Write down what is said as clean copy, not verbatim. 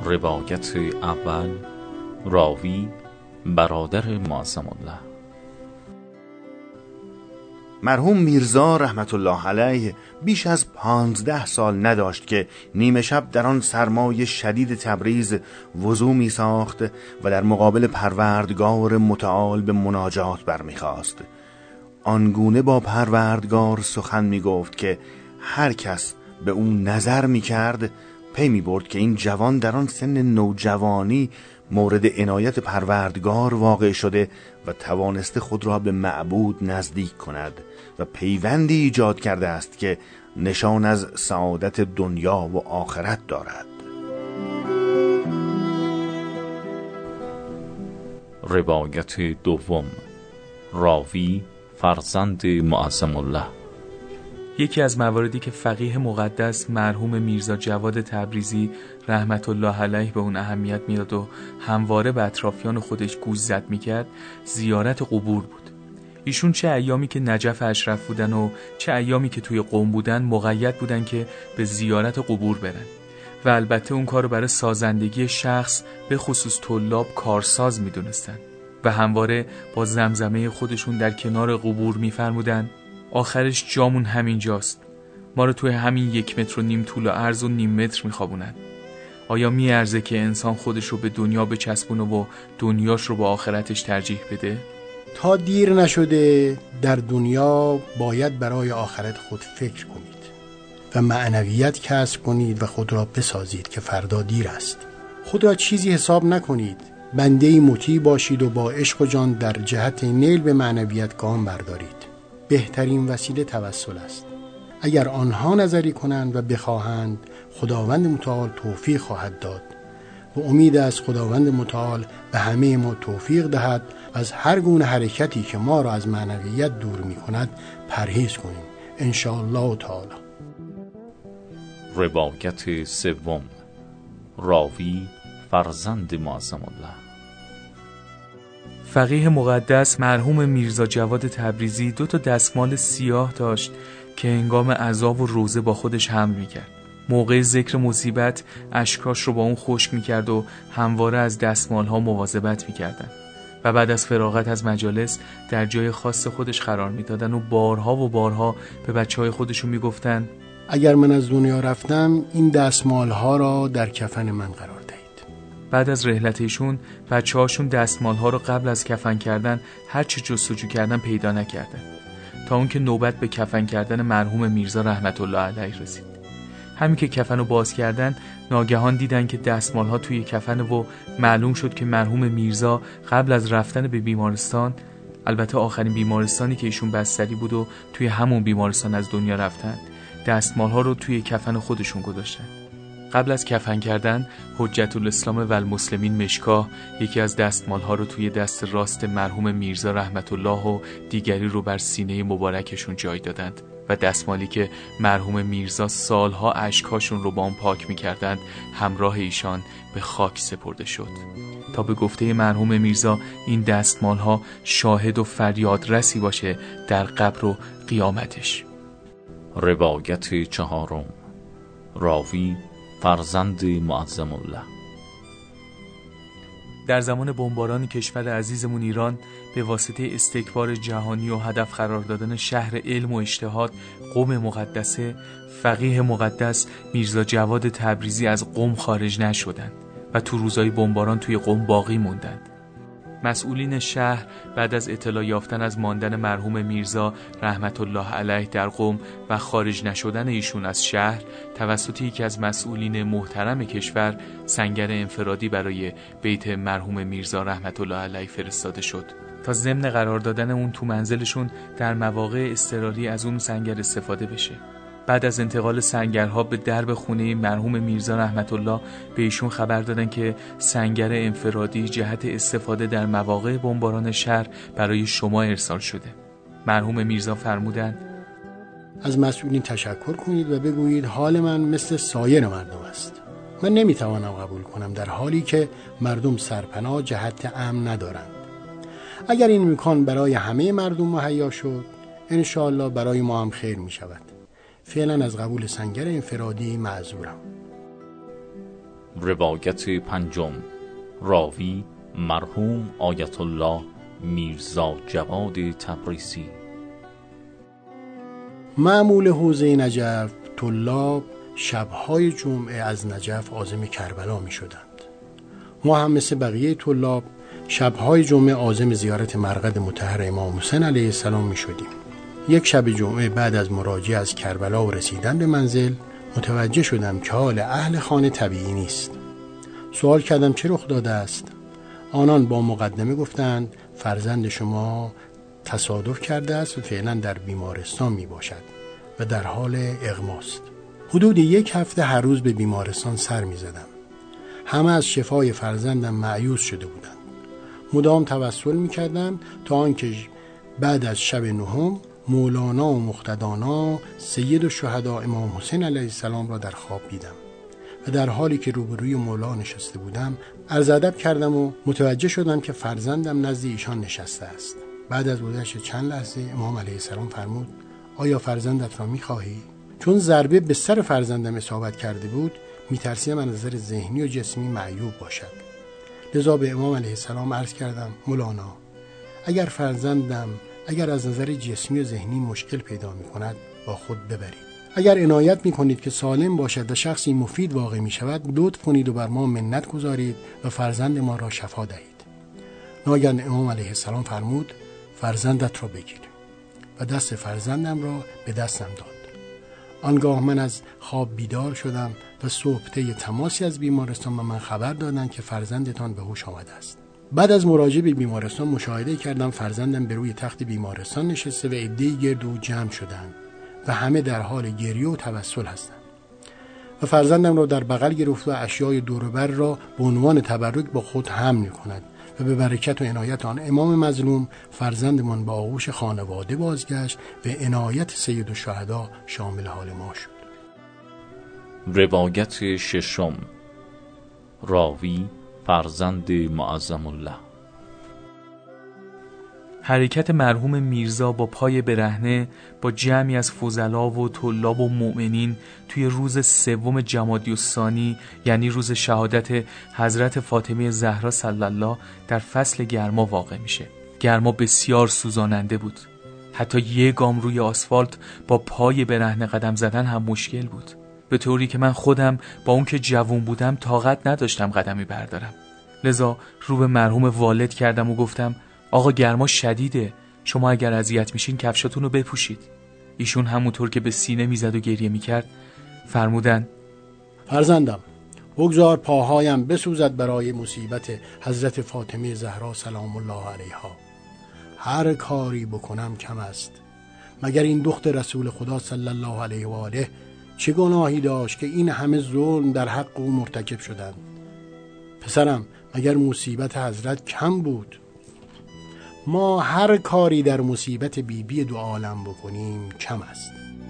روایت اول، راوی برادر معظم الله. مرحوم میرزا رحمت الله علیه بیش از 15 سال نداشت که نیمه شب در آن سرمای شدید تبریز وضو می ساخت و در مقابل پروردگار متعال به مناجات برمیخواست. آنگونه با پروردگار سخن می گفت که هر کس به اون نظر می کرد پی می برد که این جوان در آن سن نوجوانی مورد عنایت پروردگار واقع شده و توانسته خود را به معبود نزدیک کند و پیوندی ایجاد کرده است که نشان از سعادت دنیا و آخرت دارد. روایت دوم، راوی فرزند معظم الله. یکی از مواردی که فقیه مقدس مرحوم میرزا جواد تبریزی رحمت الله علیه به اون اهمیت میداد و همواره به اطرافیان خودش گوش زد میکرد زیارت قبور بود. ایشون چه ایامی که نجف اشرف بودن و چه ایامی که توی قم بودن مقید بودن که به زیارت قبور برن و البته اون کارو برای سازندگی شخص به خصوص طلاب کارساز میدونستن و همواره با زمزمه خودشون در کنار قبور میفرمودن آخرش جامون همین جاست، ما رو توی همین 1.5 متر طول و عرض و نیم متر میخوابونن. آیا میارزه که انسان خودش رو به دنیا بچسبونه و دنیاش رو با آخرتش ترجیح بده؟ تا دیر نشده در دنیا باید برای آخرت خود فکر کنید و معنویت کسب کنید و خود را بسازید که فردا دیر است. خود را چیزی حساب نکنید، بنده مطیع باشید و با عشق و جان در جهت نیل به معنویت گام بردارید. بهترین وسیله توسل است. اگر آنها نظری کنند و بخواهند خداوند متعال توفیق خواهد داد و امید از خداوند متعال به همه ما توفیق دهد و از هر گونه حرکتی که ما را از معنویت دور می کند پرهیز کنیم ان شاء الله تعالی. روایت سوم، راوی فرزند معظم الله. فقیه مقدس مرحوم میرزا جواد تبریزی 2 دستمال سیاه داشت که هنگام عذاب و روزه با خودش حمل میکرد. موقع ذکر مصیبت اشکاش رو با اون خشک میکرد و همواره از دستمالها مواظبت میکردن و بعد از فراغت از مجالس در جای خاص خودش قرار میدادن و بارها و بارها به بچهای خودشون میگفتن اگر من از دنیا رفتم این دستمالها را در کفن من قرار دهید. بعد از رحلت ایشون بچه‌هاشون دستمال‌ها رو قبل از کفن کردن هر چی جستجو کردن پیدا نکردن تا اون که نوبت به کفن کردن مرحوم میرزا رحمت الله علیه رسید. همین که کفن رو باز کردن ناگهان دیدن که دستمال‌ها توی کفن و معلوم شد که مرحوم میرزا قبل از رفتن به بیمارستان، البته آخرین بیمارستانی که ایشون بستری بود و توی همون بیمارستان از دنیا رفتن، دستمال‌ها رو توی کفن خودشون گذاشتن. قبل از کفن کردن حجت الاسلام و المسلمین مشکاه یکی از دستمالها رو توی دست راست مرحوم میرزا رحمت الله و دیگری رو بر سینه مبارکشون جای دادند و دستمالی که مرحوم میرزا سالها اشکاشون رو با اون پاک میکردند همراه ایشان به خاک سپرده شد تا به گفته مرحوم میرزا این دستمالها شاهد و فریادرسی باشه در قبر و قیامتش. روایت چهارم، راوی فرزند معظم الله. در زمان بمباران کشور عزیزمون ایران به واسطه استکبار جهانی و هدف قرار دادن شهر علم و اجتهاد قم مقدسه، فقیه مقدس میرزا جواد تبریزی از قم خارج نشدند و تو روزای بمباران توی قم باقی موندند. مسئولین شهر بعد از اطلاع یافتن از ماندن مرحوم میرزا رحمت الله علیه در قم و خارج نشدن ایشون از شهر توسط یکی از مسئولین محترم کشور سنگر انفرادی برای بیت مرحوم میرزا رحمت الله علیه فرستاده شد تا ضمن قرار دادن اون تو منزلشون در مواقع اضطراری از اون سنگر استفاده بشه. بعد از انتقال سنگرها به درب خونه مرحوم میرزا رحمت الله به ایشون خبر دادن که سنگر انفرادی جهت استفاده در مواقع بمباران شهر برای شما ارسال شده. مرحوم میرزا فرمودند از مسئولین تشکر کنید و بگویید حال من مثل سایر مردم است. من نمیتوانم قبول کنم در حالی که مردم سرپناه جهت امن ندارند. اگر این امکان برای همه مردم مهیا شد انشاءالله برای ما هم خیر می شود. فعلا از قبول سنگر انفرادی معذورم. روایت پنجم. راوی مرحوم آیت الله میرزا جواد تبریزی. معمول حوزه نجف طلاب شبهای جمعه از نجف عازم کربلا می شدند. ما هم مثل بقیه طلاب شبهای جمعه عازم زیارت مرقد مطهر امام حسین علیه السلام می شدیم. یک شب جمعه بعد از مراجعه از کربلا و رسیدن به منزل متوجه شدم که حال اهل خانه طبیعی نیست. سوال کردم چه رخ داده است؟ آنان با مقدمه گفتند فرزند شما تصادف کرده است و فعلا در بیمارستان می باشد و در حال اغماست. حدود یک هفته هر روز به بیمارستان سر می زدم. همه از شفای فرزندم مایوس شده بودند. مدام توسل می کردم تا آنکه بعد از شب نهم مولانا و مقتدانا سید الشهدا امام حسین علیه السلام را در خواب دیدم و در حالی که روبروی مولا نشسته بودم عرض ادب کردم و متوجه شدم که فرزندم نزد ایشان نشسته است. بعد از گذشت چند لحظه امام علیه السلام فرمود آیا فرزندت را می‌خواهی؟ چون ضربه به سر فرزندم اصابت کرده بود می‌ترسیدم از نظر ذهنی و جسمی معیوب باشد. لذا به امام علیه السلام عرض کردم مولانا اگر فرزندم از نظر جسمی و ذهنی مشکل پیدا می‌کند با خود ببرید. اگر عنایت می‌کنید که سالم باشد و شخصی مفید واقع می‌شود لطف کنید و بر ما منت گذارید و فرزند ما را شفا دهید. ناگهان امام علیه السلام فرمود فرزندت را بگیر و دست فرزندم را به دستم داد. آنگاه من از خواب بیدار شدم و صبحته تماسی از بیمارستان به من خبر دادند که فرزندتان به هوش آمده است. بعد از مراجعه به بیمارستان مشاهده کردم فرزندم به روی تخت بیمارستان نشسته و عده‌ای گرد او جمع شدند و همه در حال گریه و توسل هستند و فرزندم را در بغل گرفت و اشیای دور و بر را به عنوان تبرک با خود حمل می‌کند و به برکت و عنایت آن امام مظلوم فرزندمان به آغوش خانواده بازگشت و عنایت سید الشهدا شامل حال ما شد. روایت ششم. راوی فرزند معظم الله. حرکت مرحوم میرزا با پای برهنه با جمعی از فضلا و طلاب و مؤمنین توی روز 3 جمادی الثانی یعنی روز شهادت حضرت فاطمه زهرا صلی الله در فصل گرما واقع میشه. گرما بسیار سوزاننده بود. حتی یک گام روی آسفالت با پای برهنه قدم زدن هم مشکل بود. به طوری که من خودم با اون که جوون بودم طاقت نداشتم قدمی بردارم. لذا رو به مرحوم والد کردم و گفتم آقا گرما شدیده، شما اگر اذیت میشین کفشاتون رو بپوشید. ایشون همونطور که به سینه میزد و گریه میکرد فرمودن فرزندم بگذار پاهایم بسوزد برای مصیبت حضرت فاطمه زهرا سلام الله علیها. هر کاری بکنم کم است. مگر این دختر رسول خدا صلی الله علیه و آله چه گناهی داشت که این همه ظلم در حق او مرتکب شدند؟ پسرم مگر مصیبت حضرت کم بود؟ ما هر کاری در مصیبت بیبی دو عالم بکنیم کم است.